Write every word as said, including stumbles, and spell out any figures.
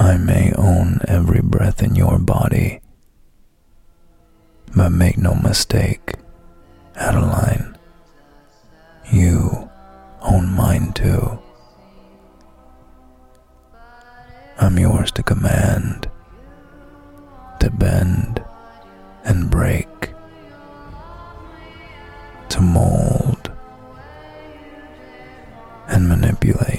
I may own every breath in your body, but make no mistake, Adeline, you own mine too. I'm yours to command, to bend and break, to mold and manipulate.